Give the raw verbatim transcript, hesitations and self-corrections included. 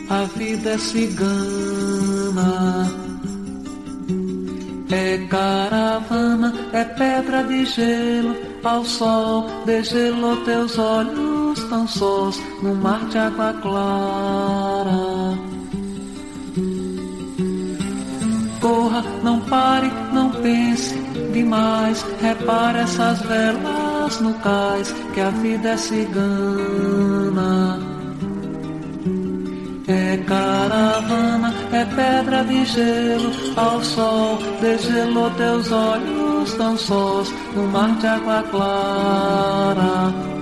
A vida é cigana, é caravana, é pedra de gelo, ao sol desgelou teus olhos tão sós, no mar de água clara. Corra, não pare, não pense demais, repare essas velas no cais, que a vida é cigana. É caravana, é pedra de gelo, ao sol desgelou teus olhos tão sós, no mar de água clara.